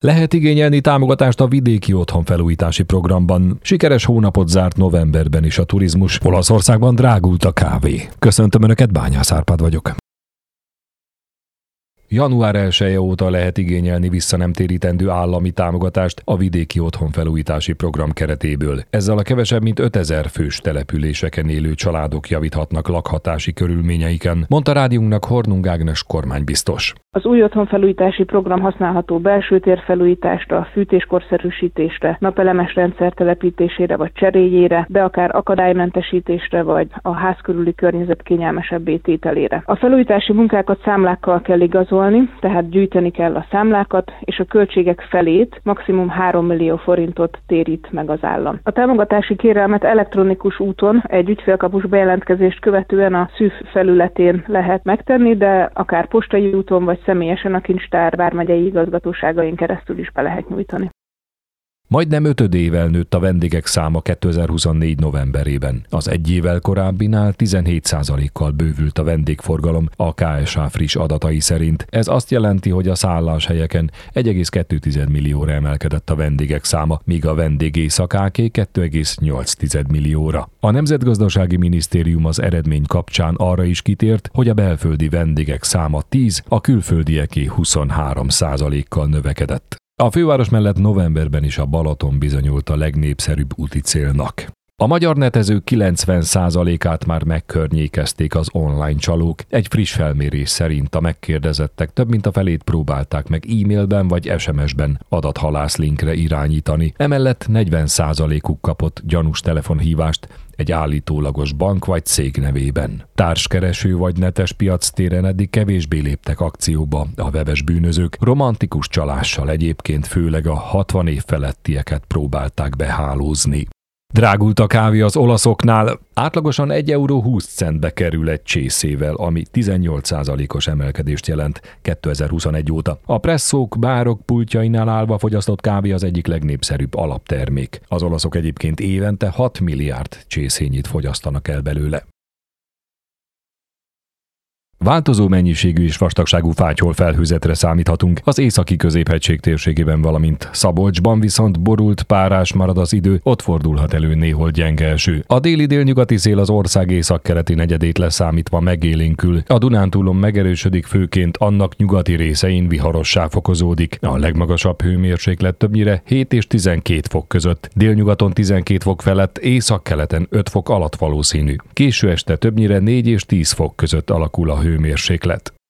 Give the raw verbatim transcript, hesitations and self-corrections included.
Lehet igényelni támogatást a vidéki otthonfelújítási programban. Sikeres hónapot zárt novemberben is a turizmus. Olaszországban drágult a kávé. Köszöntöm Önöket, Bányász Árpád vagyok. január elseje óta lehet igényelni vissza nem térítendő állami támogatást a vidéki otthonfelújítási program keretéből. Ezzel a kevesebb mint ötezer fős településeken élő családok javíthatnak lakhatási körülményeiken, mondta rádiónknak Hornung Ágnes kormánybiztos. Az új otthonfelújítási program használható belső térfelújításra, fűtéskorszerűsítésre, napelemes rendszer telepítésére vagy cseréjére, de akár akadálymentesítésre vagy a ház körüli környezet kényelmesebbé tételére. A felújítási munkákat számlákkal kell igazolni, tehát gyűjteni kell a számlákat, és a költségek felét, maximum három millió forintot térít meg az állam. A támogatási kérelmet elektronikus úton egy ügyfélkapus bejelentkezést követően a szűf felületén lehet megtenni, de akár postai úton vagy személyesen a kincstár vármegyei igazgatóságain keresztül is be lehet nyújtani. Majdnem ötödével nőtt a vendégek száma kétezer-huszonnégy novemberében. Az egy évvel korábbinál tizenhét százalékkal bővült a vendégforgalom a ká es há friss adatai szerint. Ez azt jelenti, hogy a szálláshelyeken egy egész kettő millióra emelkedett a vendégek száma, míg a vendégészakáké két egész nyolc millióra. A Nemzetgazdasági Minisztérium az eredmény kapcsán arra is kitért, hogy a belföldi vendégek száma tíz, a külföldieké huszonhárom százalékkal növekedett. A főváros mellett novemberben is a Balaton bizonyult a legnépszerűbb úti célnak. A magyar netezők kilencven százalékát már megkörnyékezték az online csalók. Egy friss felmérés szerint a megkérdezettek több mint a felét próbálták meg e-mailben vagy es em es-ben adathalászlinkre irányítani. Emellett negyven százalékuk kapott gyanús telefonhívást egy állítólagos bank vagy cég nevében. Társkereső vagy netes piactéren eddig kevésbé léptek akcióba a webes bűnözők. Romantikus csalással egyébként főleg a hatvan év felettieket próbálták behálózni. Drágult a kávé az olaszoknál, átlagosan egy euró húsz centbe kerül egy csészével, ami tizennyolc százalékos emelkedést jelent kétezer-huszonegy óta. A presszók, bárok pultjainál állva fogyasztott kávé az egyik legnépszerűbb alaptermék. Az olaszok egyébként évente hat milliárd csészényit fogyasztanak el belőle. Változó mennyiségű és vastagságú fátyol felhőzetre számíthatunk. Az északi középhegység térségében, valamint Szabolcsban viszont borult, párás marad az idő, ott fordulhat elő néhol gyenge eső. A déli délnyugati szél az ország északkeleti negyedét leszámítva megélénkül. A Dunántúlon megerősödik, főként annak nyugati részein viharossá fokozódik. A legmagasabb hőmérséklet többnyire hét és tizenkét fok között. Délnyugaton tizenkét fok felett, északkeleten öt fok alatt valószínű. Késő este többnyire négy és tíz fok között alakul a hő hőmérséklet.